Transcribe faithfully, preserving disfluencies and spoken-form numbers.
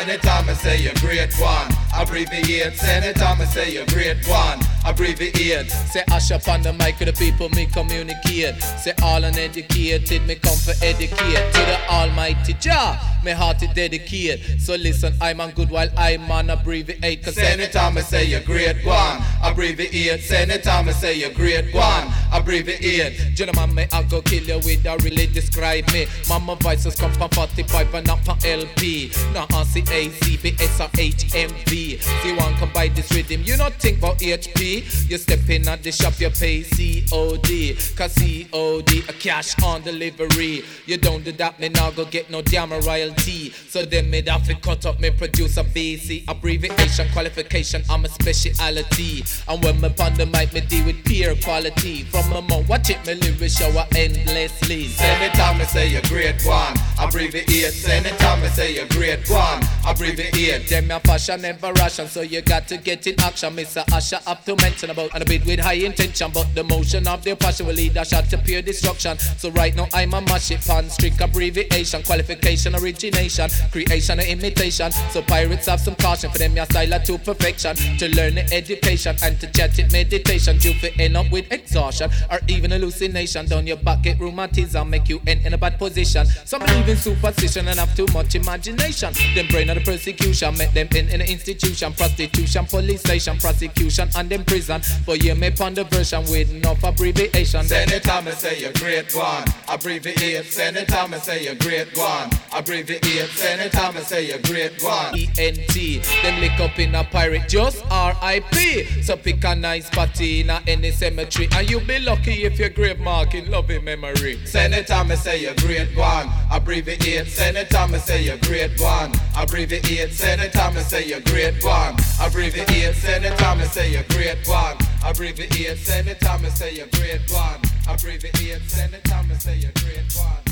Senator, me say you're great one. Abbreviate, Senator, me say you're great one. Abbreviate. Say Ash up on the mic with the people me communicate. Say all uneducated, me come for educate. To the almighty Jah, me heart is dedicate. So listen, I'm on good while I'm on abbreviate. Cause Senator, me say you're great one. Abbreviate, Senator, me say you're great one. Abbreviate. Gentlemen, me I go kill you with a really describe me. Mama voices come from forty-five and not from L P. Not on C A C B S or H M V. See one come buy this rhythm, you not think about H P. You step in at the shop, you pay C O D. Cause C O D a cash on delivery. You don't do that, me now go get no damn royalty. So then me have to cut up, me produce a B C. Abbreviation, qualification, I'm a speciality. And when me pon the mic, me deal with peer quality. From my mouth, watch it, me lyrics shower endlessly. Senator, me say you're great one. Abbreviate, Senator, me say you're great one. Abbreviate. Them your passion never ration, so you got to get in action. Mister Usher up to mention about and a bit with high intention, but the motion of their passion will lead a shot to pure destruction. So right now I'm a mash it on strict abbreviation, qualification, origination, creation and imitation. So pirates have some caution for them your style to perfection. To learn the education and to chat it meditation. You fi end up with exhaustion or even hallucination. Down your back get rheumatism, make you end in a bad position. Some believe in superstition and have too much imagination. Them brain of the persecution, make them in an institution. Prostitution, police station, prosecution and them prison. But you may pon the version with enough abbreviation. Senator, me say you're great one. Abbreviate, Senator, me say you're great one. Abbreviate, Senator, me say you're great one. E N T, them lick up in a pirate, just R I P. So pick a nice party in a any cemetery, and you be lucky if your grave mark in loving memory. Senator, me say you're great one. Abbreviate, Senator, me say you're great one. Abbreviate, Senator, me say you're great one. Abbreviate, Senator, me say you're great one. Abbreviate, Senator, me say you're great one. Abbreviate, Senator, me say you're great one.